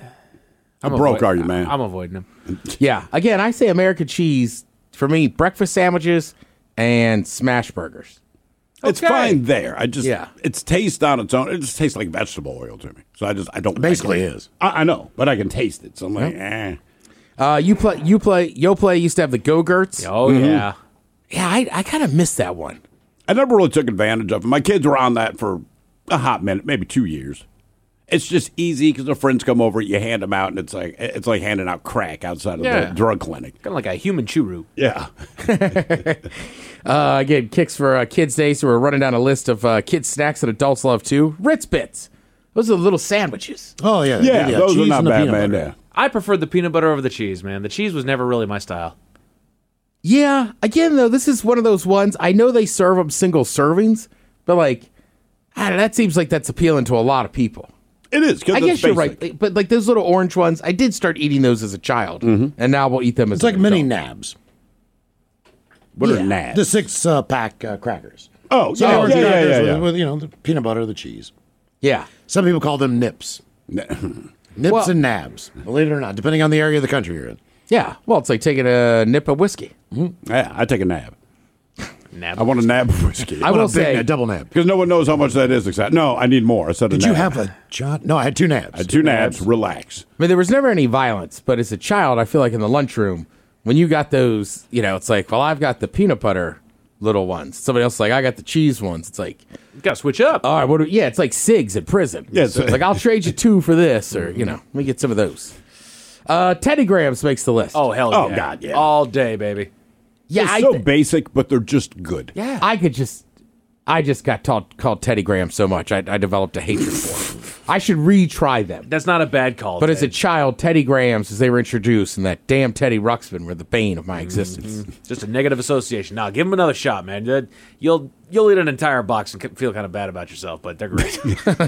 broke, are you, man? I'm avoiding them. Yeah. Again, I say American cheese for me. Breakfast sandwiches and smash burgers. It's fine there. Yeah. It's taste on its own. It just tastes like vegetable oil to me. So I don't. Basically I is. I know, but I can taste it. So I'm like, eh. Yoplait used to have the Go-Gurts. Oh yeah. Yeah, I kind of missed that one. I never really took advantage of it. My kids were on that for a hot minute, maybe 2 years. It's just easy because their friends come over, you hand them out, and it's like handing out crack outside of the drug clinic. Kind of like a human churu. Yeah. Again, kicks for Kids Day, so we're running down a list of kids snacks that adults love too. Ritz Bits. Those are the little sandwiches. Oh, yeah. Yeah, those are cheese not and the bad, peanut man. butter. Yeah. I preferred the peanut butter over the cheese, man. The cheese was never really my style. Yeah. Again, though, this is one of those ones. I know they serve them single servings, but like, I don't know, that seems like that's appealing to a lot of people. It is. I guess you're right. But like those little orange ones, I did start eating those as a child, and now we'll eat them as It's like an mini adult. nabs. What are nabs? The 6-pack crackers. Oh, So yeah, orange yeah, crackers yeah, yeah. With the peanut butter, the cheese. Yeah. Some people call them nips. Nips and nabs, believe it or not, depending on the area of the country you're in. Yeah. Well, it's like taking a nip of whiskey. Yeah, I take a nab. Nab. I want a nab of whiskey. I will say, a double nab. Because no one knows how much that is exactly. No, I need more. I said a Did nab. you have a shot? No, I had 2 nabs. I had 2 nabs. Relax. I mean, there was never any violence, but as a child, I feel like in the lunchroom, when you got those, it's like, well, I've got the peanut butter little ones. Somebody else is like, I got the cheese ones. It's like, You got to switch up. all right, it's like SIGs at prison. Yeah, So it's like, I'll trade you 2 for this, or, let me get some of those. Teddy Grahams makes the list. Oh, hell yeah. Oh, God, yeah. All day, baby. yeah, They're so basic, but they're just good. Yeah. I just got called Teddy Graham so much, I developed a hatred for them. I should retry them. That's not a bad call. But as a child, Teddy Grahams, as they were introduced, and that damn Teddy Ruxpin were the bane of my existence. Just a negative association. Now, give them another shot, man. You'll eat an entire box and feel kind of bad about yourself, but they're great.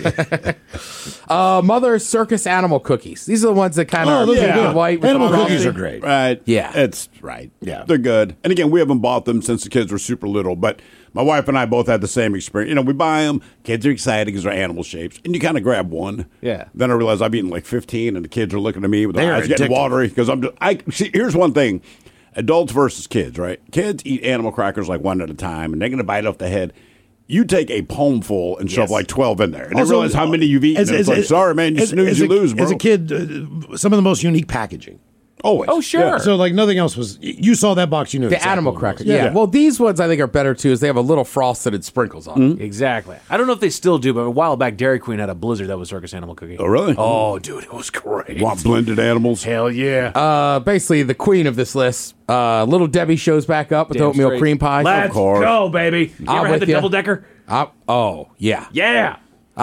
Mother Circus Animal Cookies. These are the ones that kind of those are pink good. and white. with Animal frosting. cookies are great. Right. Yeah. It's right. Yeah. They're good. And again, we haven't bought them since the kids were super little, but my wife and I both had the same experience. We buy them, kids are excited because they're animal shapes, and you kind of grab one. Yeah. Then I realize I've eaten like 15, and the kids are looking at me with their They're eyes getting addicted. watery because see, here's one thing. Adults versus kids, right? Kids eat animal crackers like one at a time, and they're going to bite off the head. You take a palm full and shove like 12 in there. And Also, they realize how many you've eaten. And it's like, sorry, man, you snooze, you lose, bro. As a kid, some of the most unique packaging. Always. Oh, sure. Yeah. So, like, nothing else was. You saw that box, you knew The exactly animal what it cracker. was. Yeah. Well, these ones I think are better too, is they have a little frosted sprinkles on them. Exactly. I don't know if they still do, but a while back, Dairy Queen had a Blizzard that was Circus Animal Cookie. Oh, really? Oh, dude, it was great. Want blended animals? Hell yeah. Basically, the queen of this list, Little Debbie shows back up with Damn oatmeal straight. cream pie. Let's go, baby. You I'm ever had with the ya. double-decker? Oh, yeah. Yeah.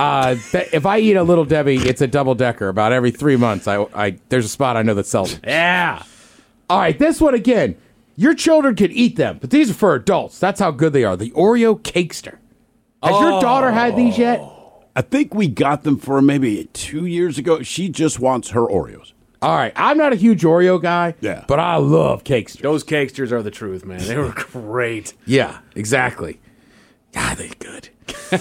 If I eat a Little Debbie, it's a double decker. About every 3 months, there's a spot I know that sells them. Yeah. All right, this one again. Your children can eat them, but these are for adults. That's how good they are. The Oreo Cakester. Has your daughter had these yet? I think we got them for maybe 2 years ago. She just wants her Oreos. All right, I'm not a huge Oreo guy, but I love Cakesters. Those Cakesters are the truth, man. They were great. Yeah, exactly. God, they're good.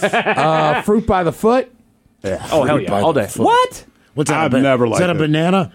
Fruit by the foot. Oh, hell yeah. All day. What? What's that? I've never liked Is that a it. banana?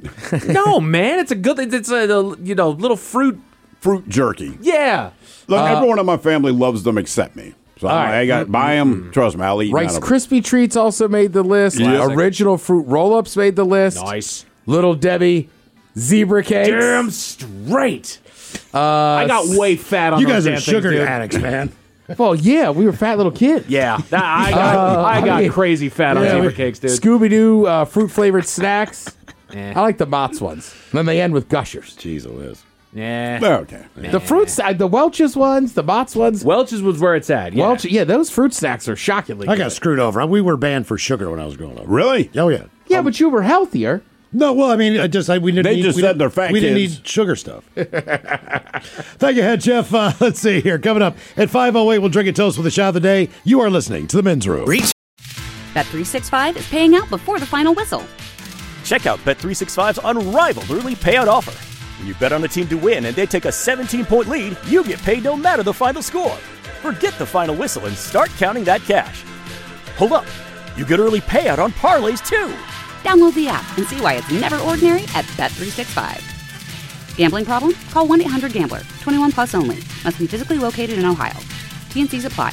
No, man. It's a good. It's a little fruit. Fruit jerky. Yeah. Look, everyone in my family loves them except me. So I got buy them. Trust me, I'll eat Rice none of them. Krispie Treats also made the list. Yes. Original Fruit Roll-Ups made the list. Nice. Little Debbie Zebra Cakes. Damn straight. I got way fat on You those guys are damn sugar things, dude. addicts, man. Well, yeah, we were fat little kids. Yeah. I got crazy fat on zebra cakes, dude. Scooby-Doo fruit-flavored snacks. Eh. I like the Mott's ones. And then they end with Gushers. Jeez, Liz. Yeah. Okay. The fruit the Welch's ones, the Mott's ones. Welch's was where it's at. Yeah. Welch, yeah, those fruit snacks are shockingly I good. got screwed over. We were banned for sugar when I was growing up. Really? Oh, yeah. Yeah, but you were healthier. No, well, I mean, we didn't. They just said they're fat We didn't kids. need sugar stuff. Thank you, Head Chef. Let's see here. Coming up at 5:08, we'll drink a toast with the shot of the day. You are listening to the Men's Room. Bet365 is paying out before the final whistle. Check out Bet365's unrivaled early payout offer. When you bet on a team to win and they take a 17-point lead, you get paid no matter the final score. Forget the final whistle and start counting that cash. Hold up. You get early payout on parlays, too. Download the app and see why it's never ordinary at Bet365. Gambling problem? Call 1-800-GAMBLER. 21 plus only. Must be physically located in Ohio. T&Cs apply.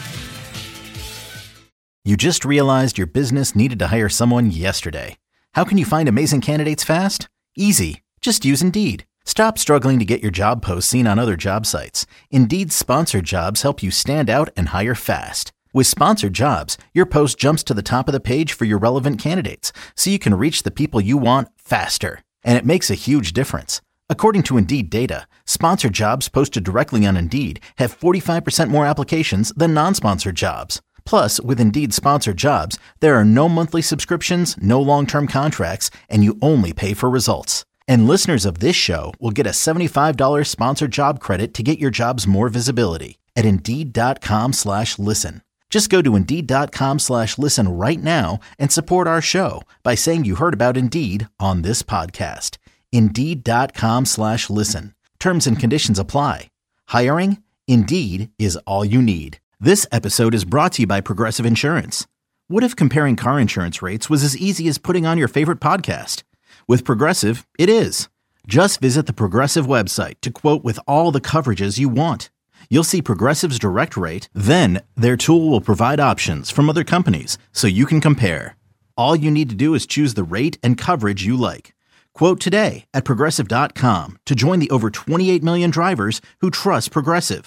You just realized your business needed to hire someone yesterday. How can you find amazing candidates fast? Easy. Just use Indeed. Stop struggling to get your job posts seen on other job sites. Indeed's sponsored jobs help you stand out and hire fast. With sponsored jobs, your post jumps to the top of the page for your relevant candidates, so you can reach the people you want faster. And it makes a huge difference. According to Indeed data, sponsored jobs posted directly on Indeed have 45% more applications than non-sponsored jobs. Plus, with Indeed sponsored jobs, there are no monthly subscriptions, no long-term contracts, and you only pay for results. And listeners of this show will get a $75 sponsored job credit to get your jobs more visibility at Indeed.com/listen. Just go to Indeed.com/listen right now and support our show by saying you heard about Indeed on this podcast. Indeed.com/listen. Terms and conditions apply. Hiring? Indeed is all you need. This episode is brought to you by Progressive Insurance. What if comparing car insurance rates was as easy as putting on your favorite podcast? With Progressive, it is. Just visit the Progressive website to quote with all the coverages you want. You'll see Progressive's direct rate, then their tool will provide options from other companies so you can compare. All you need to do is choose the rate and coverage you like. Quote today at Progressive.com to join the over 28 million drivers who trust Progressive.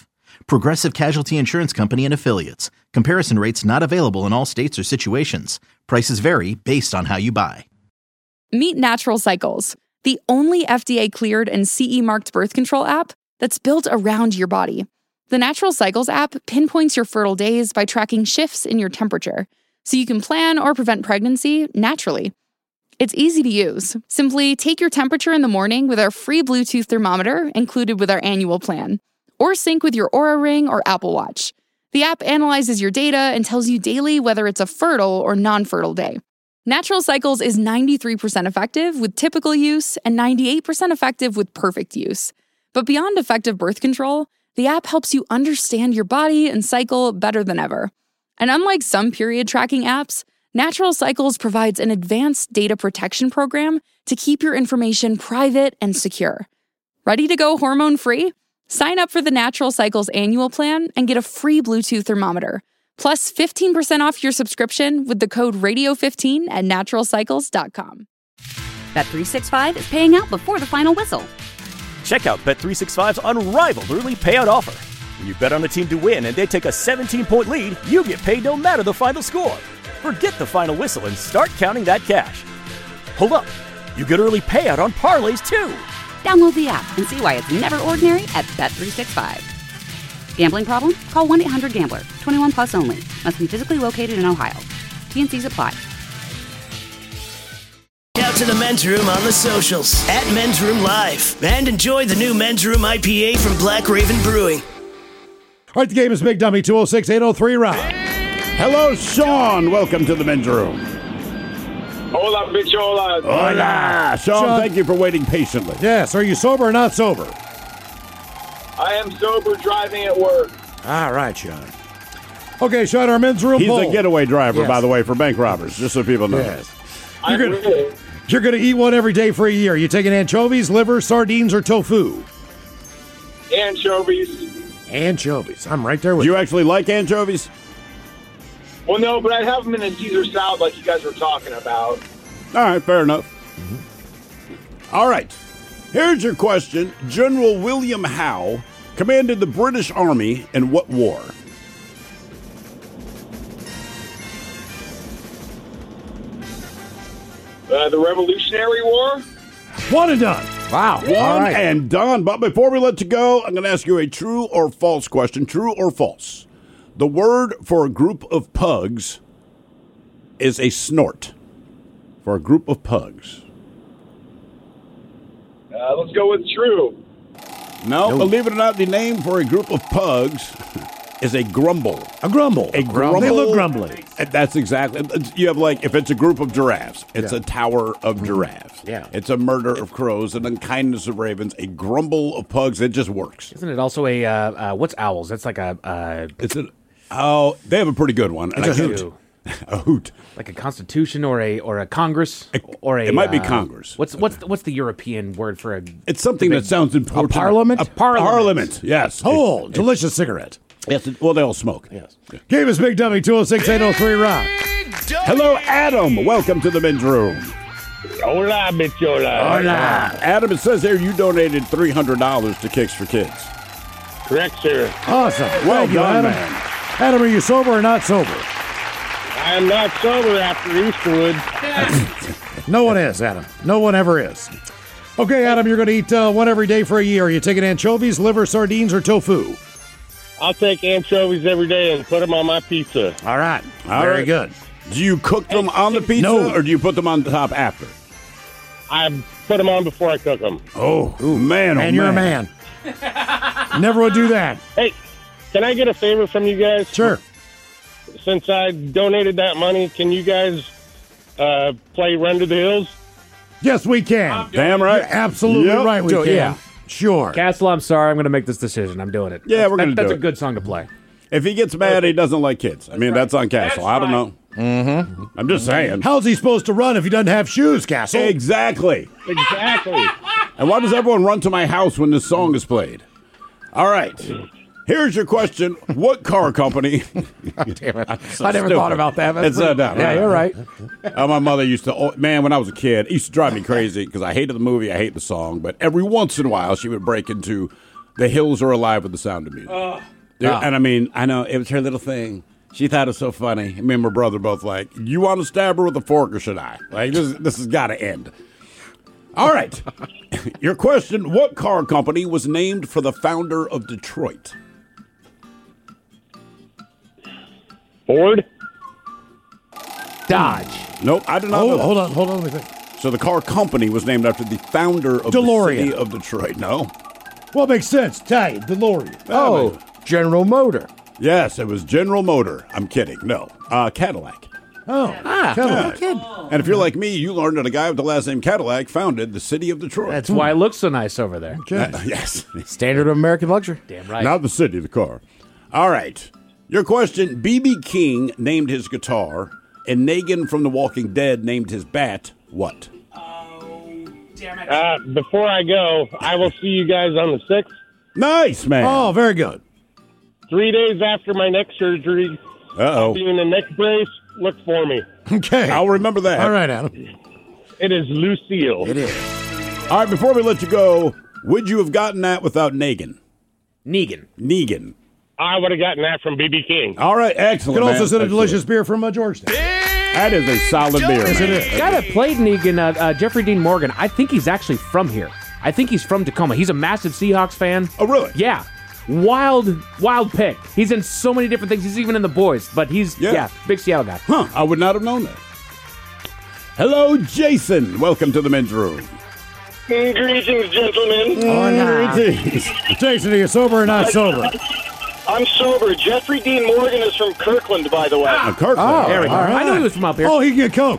Progressive Casualty Insurance Company and Affiliates. Comparison rates not available in all states or situations. Prices vary based on how you buy. Meet Natural Cycles, the only FDA-cleared and CE-marked birth control app that's built around your body. The Natural Cycles app pinpoints your fertile days by tracking shifts in your temperature, so you can plan or prevent pregnancy naturally. It's easy to use. Simply take your temperature in the morning with our free Bluetooth thermometer included with our annual plan, or sync with your Oura Ring or Apple Watch. The app analyzes your data and tells you daily whether it's a fertile or non-fertile day. Natural Cycles is 93% effective with typical use and 98% effective with perfect use. But beyond effective birth control, the app helps you understand your body and cycle better than ever. And unlike some period tracking apps, Natural Cycles provides an advanced data protection program to keep your information private and secure. Ready to go hormone-free? Sign up for the Natural Cycles annual plan and get a free Bluetooth thermometer, plus 15% off your subscription with the code radio15 at naturalcycles.com. Bet365 is paying out before the final whistle. Check out Bet365's unrivaled early payout offer. When you bet on a team to win and they take a 17-point lead, you get paid no matter the final score. Forget the final whistle and start counting that cash. Hold up. You get early payout on parlays, too. Download the app and see why it's never ordinary at Bet365. Gambling problem? Call 1-800-GAMBLER. 21 plus only. Must be physically located in Ohio. T&Cs apply. Out to the Men's Room on the socials at Men's Room Live, and enjoy the new Men's Room IPA from Black Raven Brewing. All right, the game is Big Dummy 206-803 Rob. Hello, Sean. Welcome to the Men's Room. Hola, bichola. Hola. Sean, thank you for waiting patiently. Yes, are you sober or not sober? I am sober driving at work. All right, Sean. Okay, Sean, our Men's Room He's poll. a getaway driver, Yes. by the way, for bank robbers, just so people know. Yes. You're gonna eat one every day for a year. You taking anchovies, liver, sardines, or tofu? Anchovies. Anchovies. I'm right there with you. you. You actually like anchovies? Well, no, but I'd have them in a Caesar salad like you guys were talking about. All right, fair enough. Mm-hmm. All right. Here's your question. General William Howe commanded the British Army in what war? The Revolutionary War? One and done. Wow. One and done. But before we let you go, I'm going to ask you a true or false question. True or false? The word for a group of pugs is a snort. For a group of pugs. Let's go with true. No, believe it or not, the name for a group of pugs is a grumble. A grumble. A grumble. They look grumbly. That's exactly. You have if it's a group of giraffes, it's a tower of giraffes. Yeah. It's a murder of crows, an unkindness of ravens, a grumble of pugs. It just works. Isn't it also a what's owls? That's like a. They have a pretty good one. It's a hoot. A hoot. Like a constitution or a Congress or a. It might be Congress. What's the European word for a? It's something that sounds important. A parliament. A parliament. Yes. Oh, delicious cigarette. Yes. Well, they all smoke. Yes. Game is Big Dummy 206-803 Rob. Hello, Adam. Welcome to the Men's Room. Hola, bichola. Hola. Adam, it says here you donated $300 to Kicks for Kids. Correct, sir. Awesome. Well Thank you, done, Adam. man. Adam, are you sober or not sober? I am not sober after Easterwood. No one is, Adam. No one ever is. Okay, Adam, you're going to eat one every day for a year. Are you taking anchovies, liver, sardines, or tofu? I'll take anchovies every day and put them on my pizza. All right. All Very right. good. Do you cook them on the pizza, or do you put them on the top after? I put them on before I cook them. Oh, man. And you're a man. Never would do that. Hey, can I get a favor from you guys? Sure. Since I donated that money, can you guys play Run to the Hills? Yes, we can. Damn right. You're absolutely Yep. right, we can. Yeah. Sure. Castle, I'm sorry. I'm going to make this decision. I'm doing it. Yeah, we're going to do it. That's a good song to play. If he gets mad, he doesn't like kids. I mean, that's on Castle. I don't know. Mm-hmm. I'm just saying. How's he supposed to run if he doesn't have shoes, Castle? Exactly. Exactly. And why does everyone run to my house when this song is played? All right. Here's your question. What car company? Damn it. I never thought about that. It's pretty- dumb, Yeah, right? you're right. My mother used to, when I was a kid, it used to drive me crazy because I hated the movie, I hate the song, but every once in a while she would break into The Hills Are Alive with the Sound of Music. And I mean, I know it was her little thing. She thought it was so funny. Me and my brother both like, you want to stab her with a fork or should I? Like, this has got to end. All right. Your question, what car company was named for the founder of Detroit? Ford? Dodge. Nope, I do not know. Hold on. Let me think. So the car company was named after the founder of DeLorean. the city of Detroit. No. Well, it makes sense. Italian, DeLorean. Oh, General Motor. Yes, it was General Motor. I'm kidding. No. Cadillac. Oh, Cadillac. And if you're like me, you learned that a guy with the last name Cadillac founded the city of Detroit. That's why it looks so nice over there. Okay. Yes. Standard of American luxury. Damn right. Not the city, the car. All right. Your question, B.B. King named his guitar, and Negan from The Walking Dead named his bat what? Before I go, I will see you guys on the 6th. Nice, man. Oh, very good. 3 days after my neck surgery. Uh-oh. I'll be in a neck brace. Look for me. Okay. I'll remember that. All right, Adam. It is Lucille. It is. All right, before we let you go, would you have gotten that without Negan? Negan. I would have gotten that from B.B. King. All right, excellent. You could also man. send a Excellent. delicious beer from Georgetown. That is a solid beer. Yes, it man. is. The guy that played Negan, Jeffrey Dean Morgan, I think he's actually from here. I think he's from Tacoma. He's a massive Seahawks fan. Oh, really? Yeah. Wild pick. He's in so many different things. He's even in The Boys, but he's, big Seattle guy. Huh, I would not have known that. Hello, Jason. Welcome to the men's room. Greetings, gentlemen. Greetings. Jason, are you sober or not sober? I'm sober. Jeffrey Dean Morgan is from Kirkland, by the way. Kirkland. Oh, There we go. all right. I knew he was from up here. Oh, he can get Coke.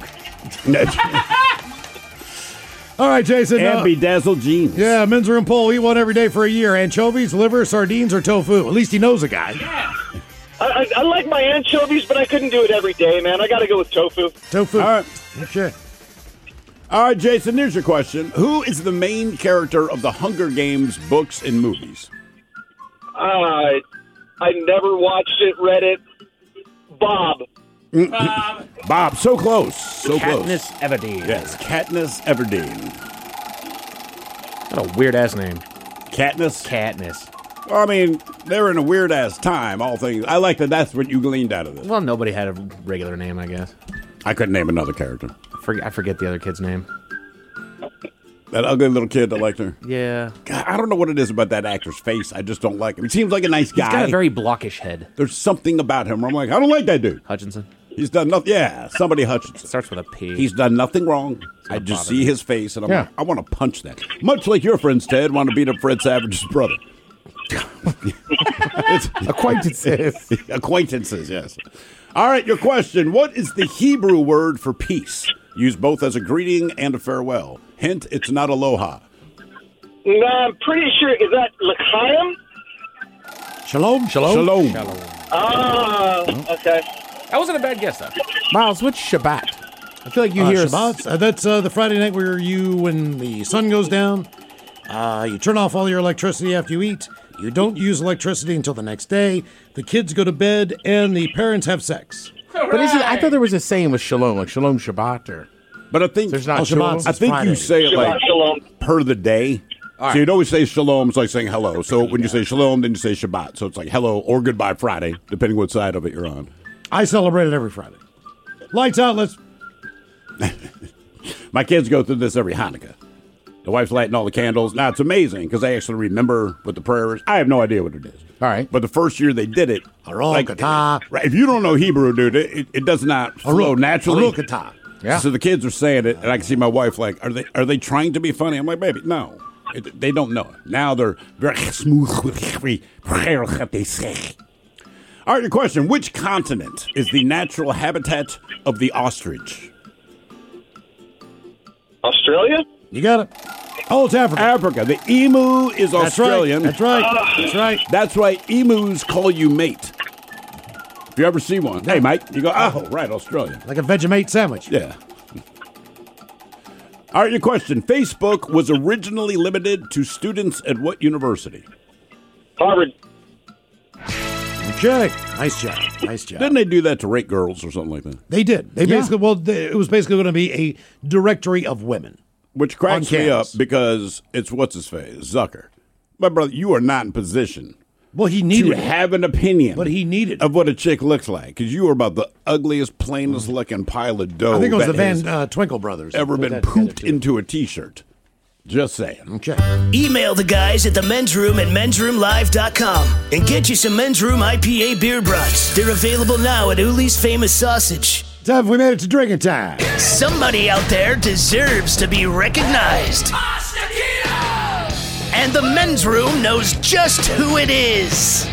All right, Jason. And bedazzled jeans. Yeah, men's room poll. Eat one every day for a year. Anchovies, liver, sardines, or tofu. At least he knows a guy. I like my anchovies, but I couldn't do it every day, man. I got to go with tofu. Tofu. All right. Okay. All right, Jason, here's your question. Who is the main character of the Hunger Games books and movies? I never watched it, read it. Bob. Bob, so close. So Katniss close. Everdeen. Yes, Katniss Everdeen. What a weird-ass name. Katniss? Katniss. Well, I mean, they're in a weird-ass time, all things. I like that that's what you gleaned out of this. Well, nobody had a regular name, I guess. I couldn't name another character. I forget the other kid's name. That ugly little kid that liked her. Yeah. God, I don't know what it is about that actor's face. I just don't like him. He seems like a nice guy. He's got a very blockish head. There's something about him where I'm like, I don't like that dude. Hutchinson. He's done nothing. Yeah, somebody Hutchinson. Starts with a P. He's done nothing wrong. I just see his face, and I'm like, I want to punch that. Much like your friends, Ted, want to beat up Fred Savage's brother. Acquaintances. Acquaintances, yes. All right, your question. What is the Hebrew word for peace? Used both as a greeting and a farewell. Hint, it's not aloha. No, I'm pretty sure. Is that l'chaim? Shalom. Shalom. Okay. That wasn't a bad guess, though. Miles, what's Shabbat? I feel like you hear Shabbat. That's the Friday night where when the sun goes down, you turn off all your electricity after you eat. You don't use electricity until the next day. The kids go to bed, and the parents have sex. But is it? I thought there was a saying with Shalom, like Shalom Shabbat, or. But I think There's not Shabbat. I think Friday. you say it like per the day. All right. So you'd always say shalom. It's like saying hello. So when you say shalom, then you say Shabbat. So it's like hello or goodbye Friday, depending what side of it you're on. I celebrate it every Friday. Lights out. Let's. My kids go through this every Hanukkah. The wife's lighting all the candles. Now, it's amazing because they actually remember what the prayer is. I have no idea what it is. All right. But the first year they did it. Right, if you don't know Hebrew, dude, it does not flow naturally. Yeah. So the kids are saying it, and I can see my wife like, are they trying to be funny? I'm like, baby, no. They don't know it. Now they're very smooth with what they say. All right, your question. Which continent is the natural habitat of the ostrich? Australia? You got it. Oh, it's Africa. Africa. The emu is Australian. That's right. That's right. That's why emus call you mate. If you ever see one, hey, mate, you go, oh, right, Australian. Like a Vegemite sandwich. Yeah. All right, your question. Facebook was originally limited to students at what university? Harvard. Okay. Nice job. Nice job. Didn't they do that to rate girls or something like that? They did. They basically, it was basically going to be a directory of women. Which cracks On me up campus. because it's what's his face, Zucker. My brother, you are not in position Well, he needed to have an opinion. But he needed of what a chick looks like. Because you were about the ugliest, plainest looking pile of dough. I think it was the that Van Twinkle brothers. ever been pooped into a T-shirt. Just saying. Okay. Email the guys at the men's room at mensroomlive.com and get you some Men's Room IPA beer brats. They're available now at Uli's Famous Sausage. Time we made it to drinking time. Somebody out there deserves to be recognized. And the Men's Room knows just who it is.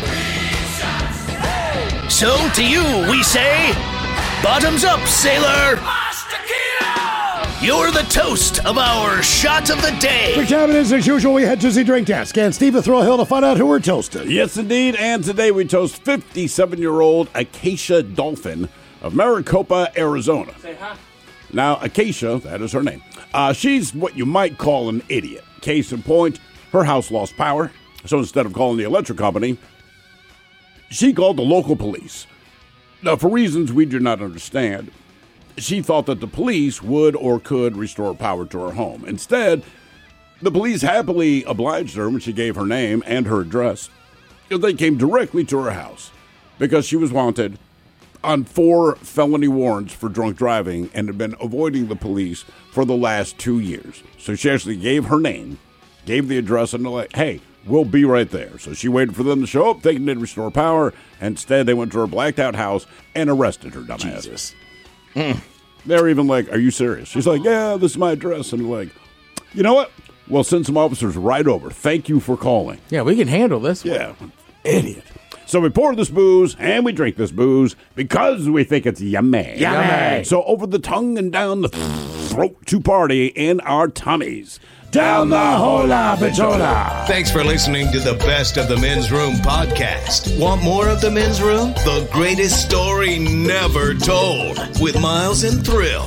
So to you, we say, bottoms up, sailor. You're the toast of our shot of the day. Quick time it is, as usual, we head to the drink desk. And Steve will throw a hill to find out who we're toasting. Yes, indeed. And today we toast 57-year-old Acacia Dolphin of Maricopa, Arizona. Say hi. Now, Acacia, that is her name. She's what you might call an idiot. Case in point, her house lost power. So instead of calling the electric company, she called the local police. Now, for reasons we do not understand, she thought that the police would or could restore power to her home. Instead, the police happily obliged her when she gave her name and her address. They came directly to her house because she was wanted on 4 felony warrants for drunk driving and had been avoiding the police for the last 2 years. So she actually gave her name, gave the address, and they're like, hey, we'll be right there. So she waited for them to show up, thinking they'd restore power. Instead, they went to her blacked-out house and arrested her dumbass. Jesus. They're even like, are you serious? She's like, yeah, this is my address. And they're like, you know what? We'll send some officers right over. Thank you for calling. Yeah, we can handle this one. Yeah, idiot. So we pour this booze and we drink this booze because we think it's yummy. Yummy. So over the tongue and down the throat to party in our tummies. Down the hola bichola. Thanks for listening to the Best of the Men's Room podcast. Want more of the Men's Room? The greatest story never told with Miles and Thrill.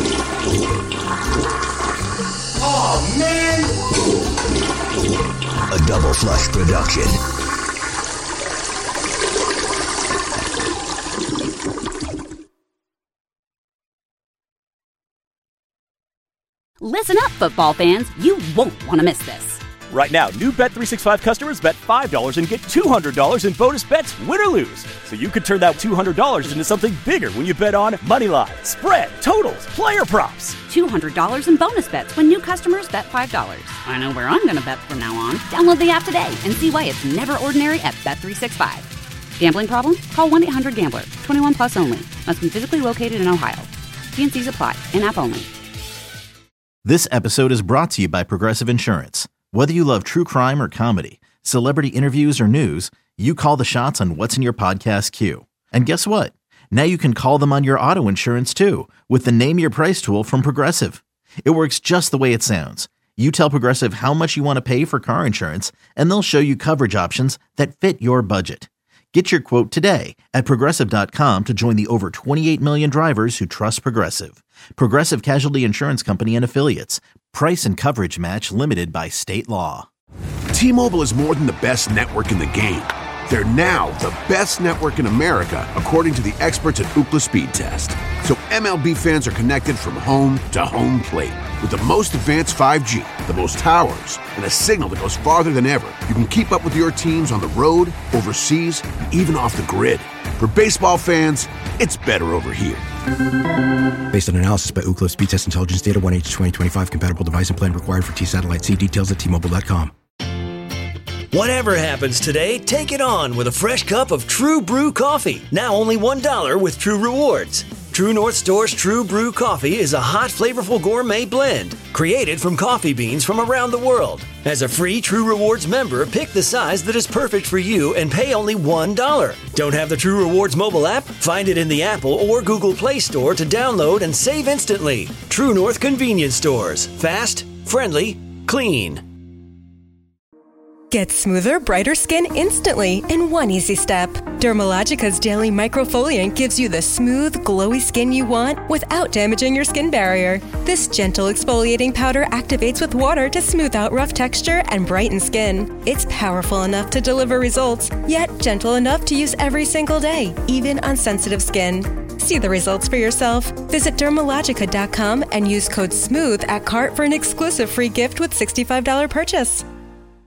Oh, man. A Double Flush production. Listen up, football fans. You won't want to miss this. Right now, new Bet365 customers bet $5 and get $200 in bonus bets, win or lose. So you could turn that $200 into something bigger when you bet on money line, spread, totals, player props. $200 in bonus bets when new customers bet $5. I know where I'm going to bet from now on. Download the app today and see why it's never ordinary at Bet365. Gambling problem? Call 1-800-GAMBLER. 21 plus only. Must be physically located in Ohio. T&Cs apply. In-app only. This episode is brought to you by Progressive Insurance. Whether you love true crime or comedy, celebrity interviews or news, you call the shots on what's in your podcast queue. And guess what? Now you can call them on your auto insurance too with the Name Your Price tool from Progressive. It works just the way it sounds. You tell Progressive how much you want to pay for car insurance, and they'll show you coverage options that fit your budget. Get your quote today at Progressive.com to join the over 28 million drivers who trust Progressive. Progressive Casualty Insurance Company and Affiliates. Price and coverage match limited by state law. T-Mobile is more than the best network in the game. They're now the best network in America, according to the experts at Ookla Speed Test. So MLB fans are connected from home to home plate. With the most advanced 5G, the most towers, and a signal that goes farther than ever, you can keep up with your teams on the road, overseas, and even off the grid. For baseball fans, it's better over here. Based on analysis by Ookla Speed Test Intelligence Data 1H2025 compatible device and plan required for T-Satellite. See details at T-Mobile.com. Whatever happens today, take it on with a fresh cup of True Brew coffee. Now only $1 with True Rewards. True North Store's True Brew coffee is a hot, flavorful gourmet blend created from coffee beans from around the world. As a free True Rewards member, pick the size that is perfect for you and pay only $1. Don't have the True Rewards mobile app? Find it in the Apple or Google Play Store to download and save instantly. True North Convenience Stores. Fast, friendly, clean. Get smoother, brighter skin instantly in one easy step. Dermalogica's Daily Microfoliant gives you the smooth, glowy skin you want without damaging your skin barrier. This gentle exfoliating powder activates with water to smooth out rough texture and brighten skin. It's powerful enough to deliver results, yet gentle enough to use every single day, even on sensitive skin. See the results for yourself. Visit Dermalogica.com and use code SMOOTH at cart for an exclusive free gift with $65 purchase.